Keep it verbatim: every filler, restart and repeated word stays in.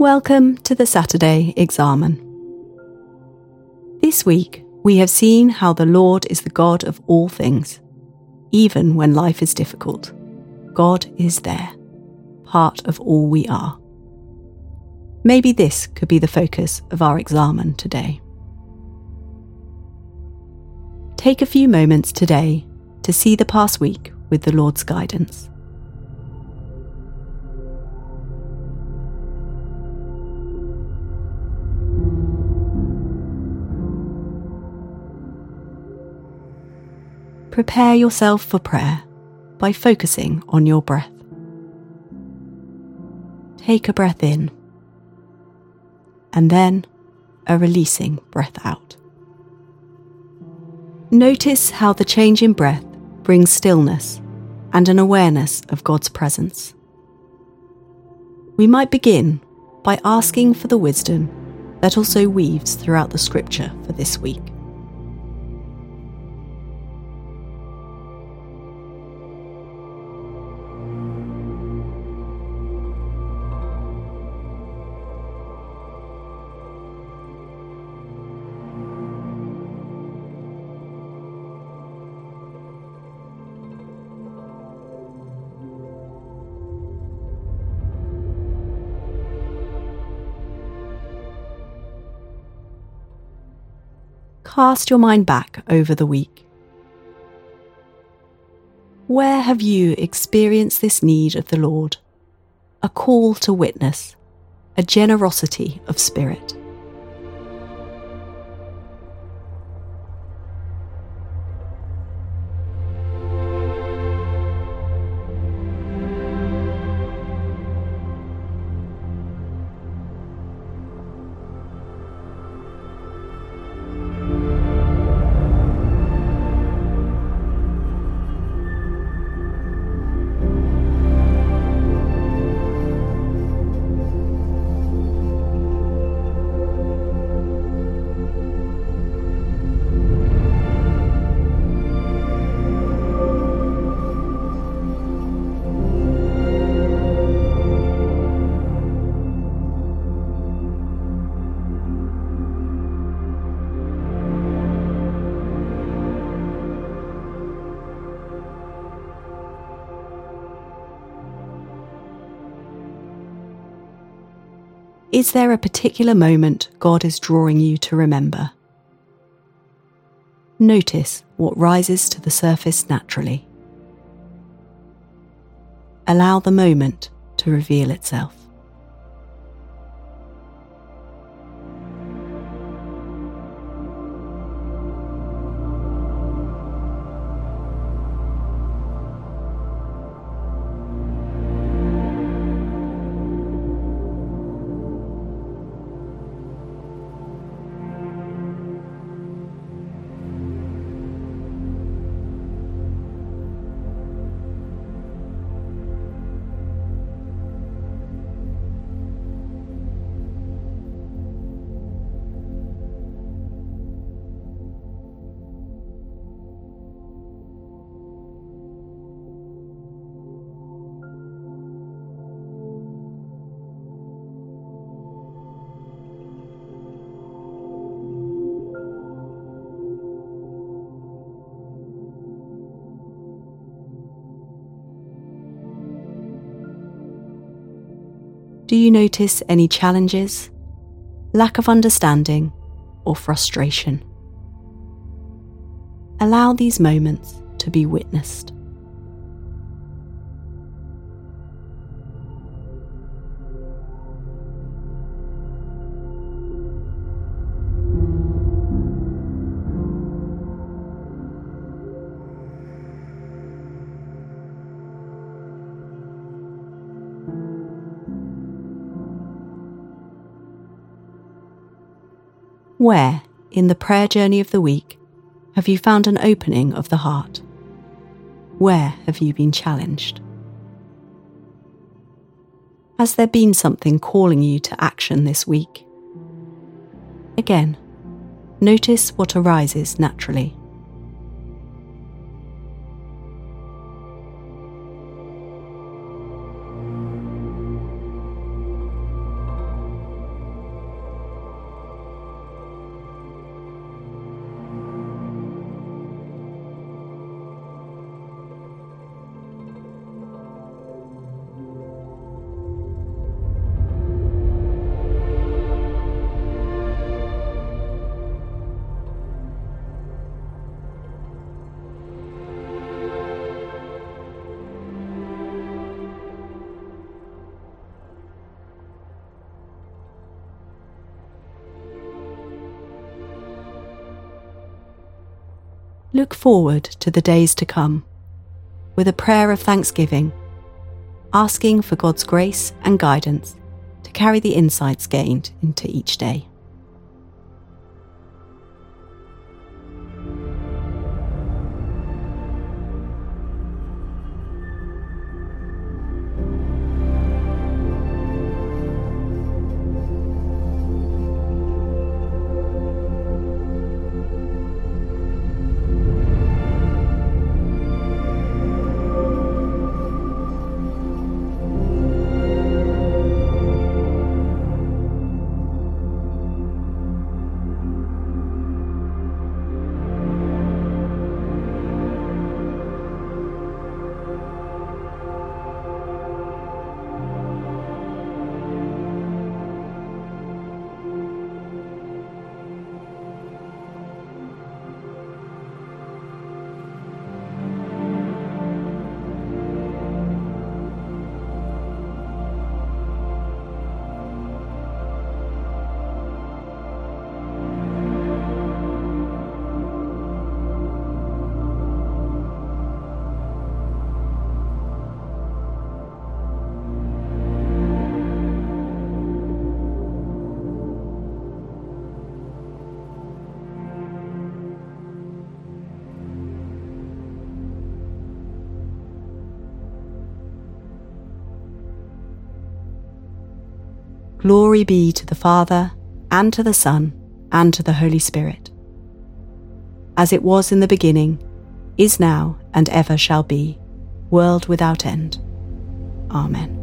Welcome to the Saturday Examen. This week we have seen how the Lord is the God of all things. Even when life is difficult, God is there, part of all we are. Maybe this could be the focus of our examen today. Take a few moments today to see the past week with the Lord's guidance. Prepare yourself for prayer by focusing on your breath. Take a breath in, and then a releasing breath out. Notice how the change in breath brings stillness and an awareness of God's presence. We might begin by asking for the wisdom that also weaves throughout the scripture for this week. Cast your mind back over the week. Where have you experienced this need of the Lord, a call to witness, a generosity of spirit? Is there a particular moment God is drawing you to remember? Notice what rises to the surface naturally. Allow the moment to reveal itself. Do you notice any challenges, lack of understanding, or frustration? Allow these moments to be witnessed. Where, in the prayer journey of the week, have you found an opening of the heart? Where have you been challenged? Has there been something calling you to action this week? Again, notice what arises naturally. Look forward to the days to come with a prayer of thanksgiving, asking for God's grace and guidance to carry the insights gained into each day. Glory be to the Father, and to the Son, and to the Holy Spirit, as it was in the beginning, is now, and ever shall be, world without end. Amen.